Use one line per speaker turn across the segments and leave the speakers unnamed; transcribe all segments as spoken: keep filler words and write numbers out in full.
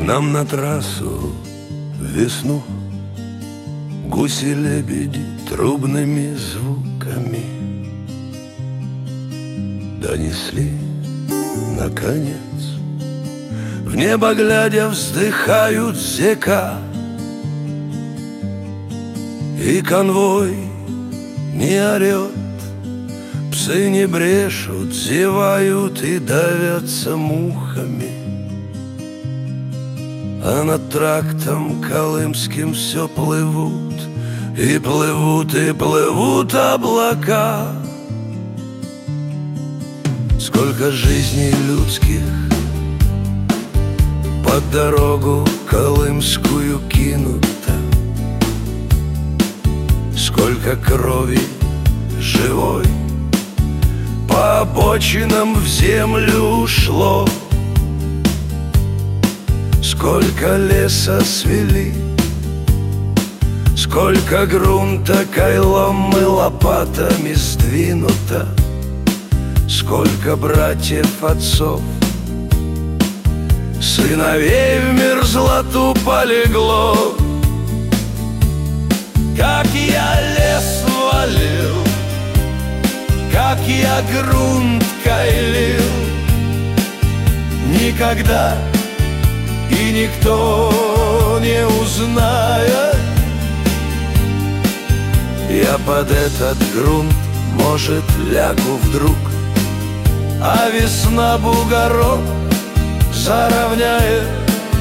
нам на трассу в весну гуси-лебеди трубными звуками донесли, наконец. В небо глядя вздыхают зека, и конвой не орет, псы не брешут, зевают и давятся мухами. А над трактом колымским все плывут, и плывут, и плывут облака. Сколько жизней людских под дорогу колымскую кинуто, сколько крови живой по обочинам в землю ушло, сколько леса свели, сколько грунта кайлом и лопатами сдвинуто, сколько братьев, отцов, сыновей в мерзлоту полегло. Как я лес валил, как я грунт кайлил, никогда и никто не узнает. Я под этот грунт, может, лягу вдруг, а весна бугорок заровняет.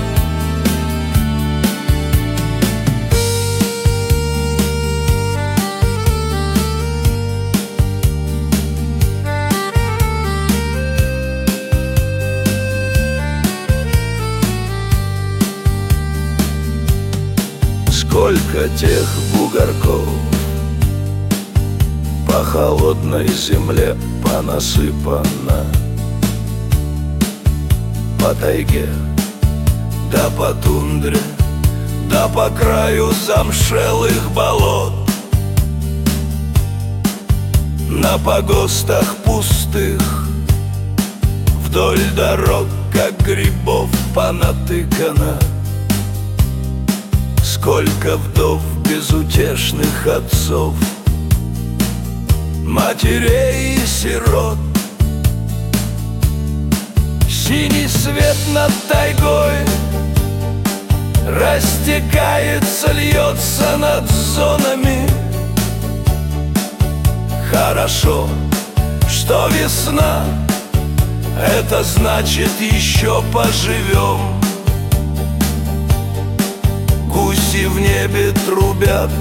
Сколько тех бугорков по холодной земле понасыпано, по тайге, да по тундре, да по краю замшелых болот, на погостах пустых, вдоль дорог, как грибов понатыкано. Сколько вдов безутешных отцов, матерей и сирот. Синий свет над тайгой растекается, льется над зонами. Хорошо, что весна, это значит еще поживем. Гуси в небе трубят,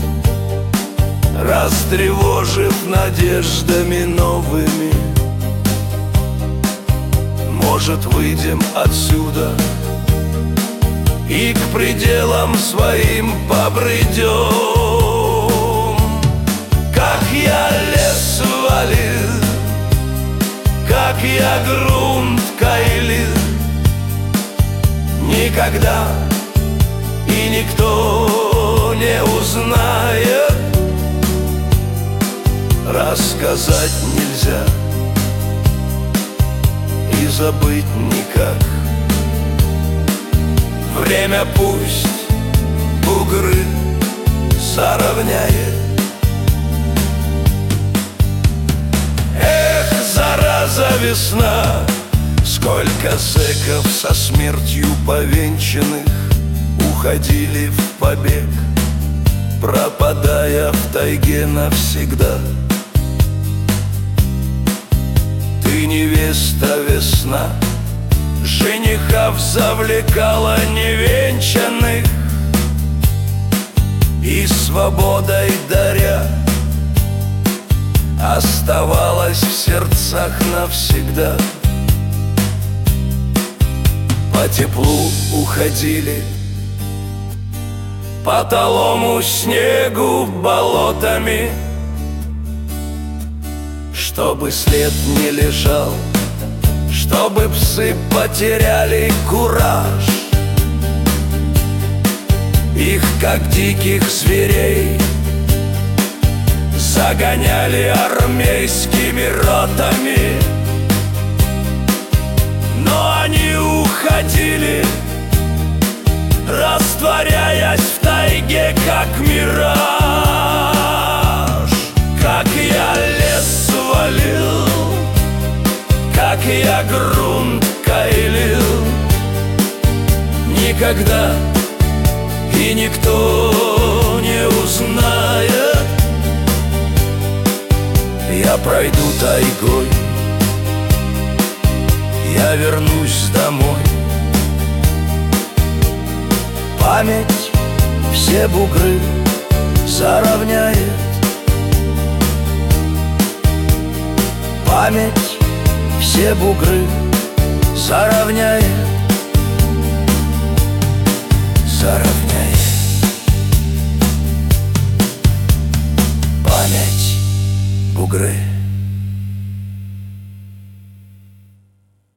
растревожив надеждами новыми. Может, выйдем отсюда и к пределам своим побредем. Как я лес валил, как я грунт кайлил, никогда и никто не узнает. Рассказать нельзя и забыть никак. Время пусть бугры заровняет. Эх, зараза весна, сколько зэков со смертью повенчанных уходили в побег, пропадая в тайге навсегда. Ты невеста весна, женихов завлекала невенчанных, и свободой даря оставалась в сердцах навсегда. По теплу уходили, по талому снегу болотами, чтобы след не лежал, чтобы псы потеряли кураж. Их, как диких зверей, загоняли армейскими ротами. Но они уходили тайге, как мираж. Как я лес свалил, как я грунт каилил, никогда и никто не узнает. Я пройду тайгой, я вернусь домой. Память все бугры заровняет. Память все бугры заровняет. Заровняет. Память бугры